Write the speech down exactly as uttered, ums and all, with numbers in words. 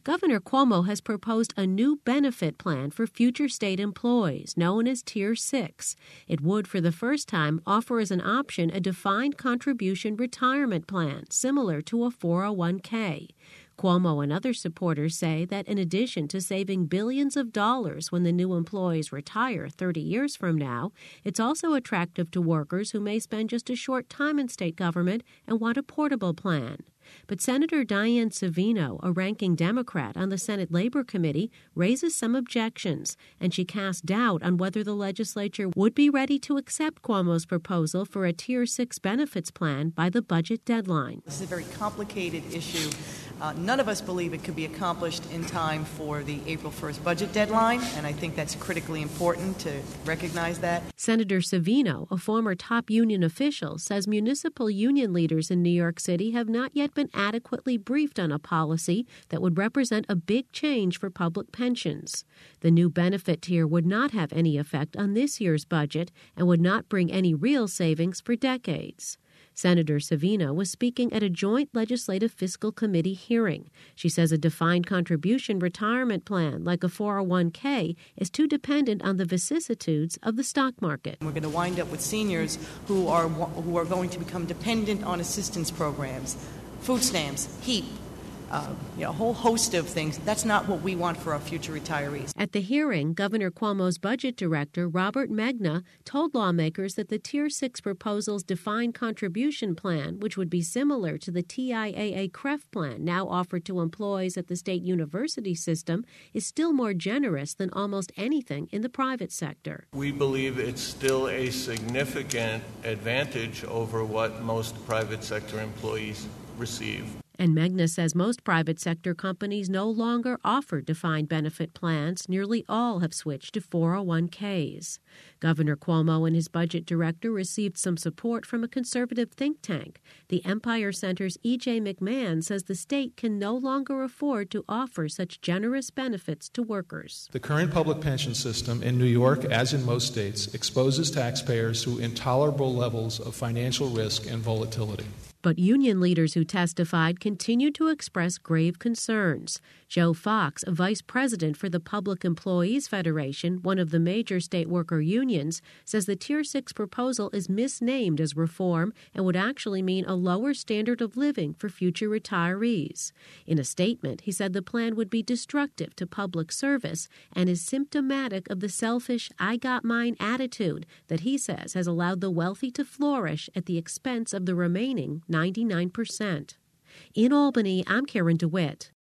Governor Cuomo has proposed a new benefit plan for future state employees, known as Tier six. It would, for the first time, offer as an option a defined contribution retirement plan, similar to a four oh one k. Cuomo and other supporters say that in addition to saving billions of dollars when the new employees retire thirty years from now, it's also attractive to workers who may spend just a short time in state government and want a portable plan. But Senator Dianne Savino, a ranking Democrat on the Senate Labor Committee, raises some objections, and she casts doubt on whether the legislature would be ready to accept Cuomo's proposal for a Tier six benefits plan by the budget deadline. This is a very complicated issue. Uh, none of us believe it could be accomplished in time for the April first budget deadline, and I think that's critically important to recognize that. Senator Savino, a former top union official, says municipal union leaders in New York City have not yet been adequately briefed on a policy that would represent a big change for public pensions. The new benefit tier would not have any effect on this year's budget and would not bring any real savings for decades. Senator Savino was speaking at a joint legislative fiscal committee hearing. She says a defined contribution retirement plan like a four oh one k is too dependent on the vicissitudes of the stock market. We're going to wind up with seniors who are who are going to become dependent on assistance programs, food stamps, HEAP, Uh, you know, a whole host of things. That's not what we want for our future retirees. At the hearing, Governor Cuomo's budget director, Robert Megna, told lawmakers that the Tier six proposal's defined contribution plan, which would be similar to the T I A A C R E F plan now offered to employees at the state university system, is still more generous than almost anything in the private sector. We believe it's still a significant advantage over what most private sector employees receive. And Megna says most private sector companies no longer offer defined benefit plans. Nearly all have switched to four oh one k's. Governor Cuomo and his budget director received some support from a conservative think tank. The Empire Center's E J McMahon says the state can no longer afford to offer such generous benefits to workers. The current public pension system in New York, as in most states, exposes taxpayers to intolerable levels of financial risk and volatility. But union leaders who testified continued to express grave concerns. Joe Fox, a vice president for the Public Employees Federation, one of the major state worker unions, says the Tier six proposal is misnamed as reform and would actually mean a lower standard of living for future retirees. In a statement, he said the plan would be destructive to public service and is symptomatic of the selfish, I got mine attitude that he says has allowed the wealthy to flourish at the expense of the remaining ninety-nine percent. In Albany, I'm Karen DeWitt.